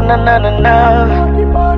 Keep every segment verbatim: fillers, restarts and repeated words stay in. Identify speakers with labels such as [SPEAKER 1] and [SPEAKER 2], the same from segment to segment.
[SPEAKER 1] na na na na.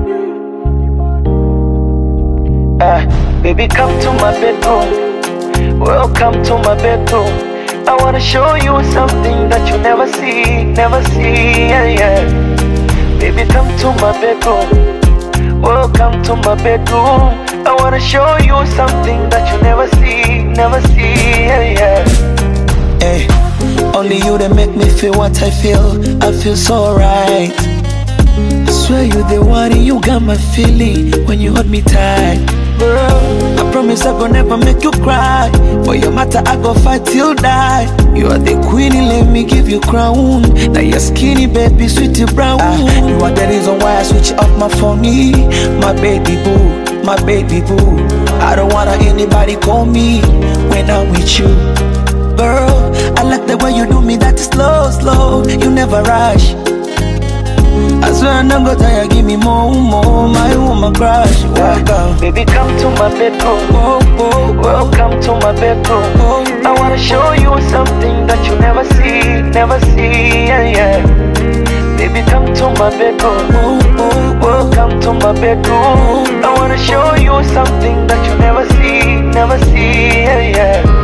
[SPEAKER 1] Uh, baby, come to my bedroom. Welcome to my bedroom. I wanna show you something that you never see, never see, yeah, yeah. Baby, come to my bedroom. Welcome to my bedroom. I wanna show you something that you never see, never see, yeah, yeah.
[SPEAKER 2] Hey, only you that make me feel what I feel. I feel so right. I swear you the one and you got my feeling when you hold me tight. Girl, I promise I gon' never make you cry. For your matter I go fight till die. You are the queen, let me give you crown. Now you're skinny baby, sweetie brown. ah, You are the reason why I switch off my phone. My baby boo, my baby boo. I don't wanna anybody call me when I'm with you. Girl, I like the way you do me, that is slow, slow. You never rush. I swear I'm not gonna tire, give me more, more. My woman crush. Welcome,
[SPEAKER 1] baby, come to my bedroom.
[SPEAKER 2] Oh, oh, oh.
[SPEAKER 1] Welcome to my bedroom.
[SPEAKER 2] Oh,
[SPEAKER 1] I wanna show you something that you never see, never see, yeah, yeah. Baby, come to my bedroom.
[SPEAKER 2] oh, oh.
[SPEAKER 1] Welcome to my bedroom. I wanna show you something that you never see, never see, yeah, yeah.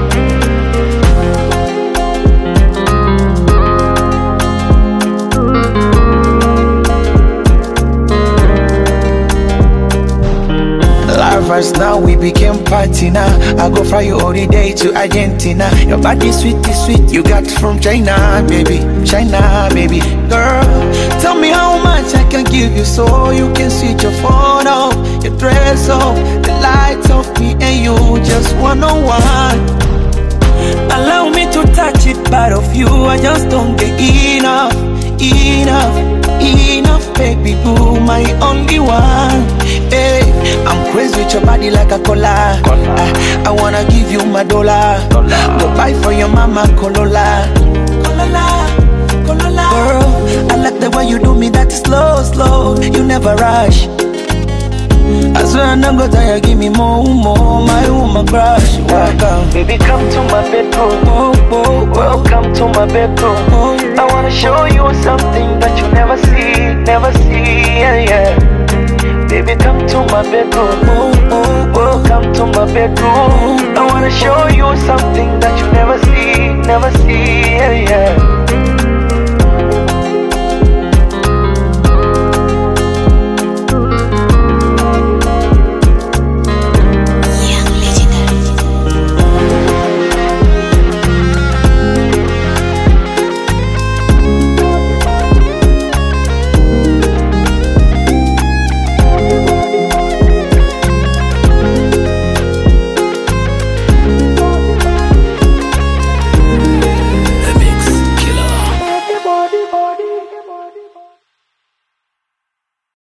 [SPEAKER 2] Lovers now we became party now. I go fly you all the day to Argentina. Your body sweet is sweet, you got from China, baby, China, baby. Girl, tell me how much I can give you so you can switch your phone off, your dress off, the lights off, me and you just one on one. Allow me to touch it, part of you I just don't get enough, enough, enough, baby boo, my only one. Hey, I'm crazy with your body like a cola. I, I wanna give you my dollar. Go buy for your mama Corolla. Corolla, Corolla. Girl, I like the way you do me, that is slow, slow. You never rush. I swear I'm not gonna tire, give me more, more. My woman crush. Welcome,
[SPEAKER 1] baby, come to my bedroom.
[SPEAKER 2] Oh, oh, oh.
[SPEAKER 1] Welcome to my bedroom.
[SPEAKER 2] Oh.
[SPEAKER 1] I wanna show you something that you never see, never see, yeah, yeah. Baby, come to my bedroom.
[SPEAKER 2] Oh, oh.
[SPEAKER 1] Welcome to my bedroom. I wanna show you something that you never see, never see, yeah, yeah.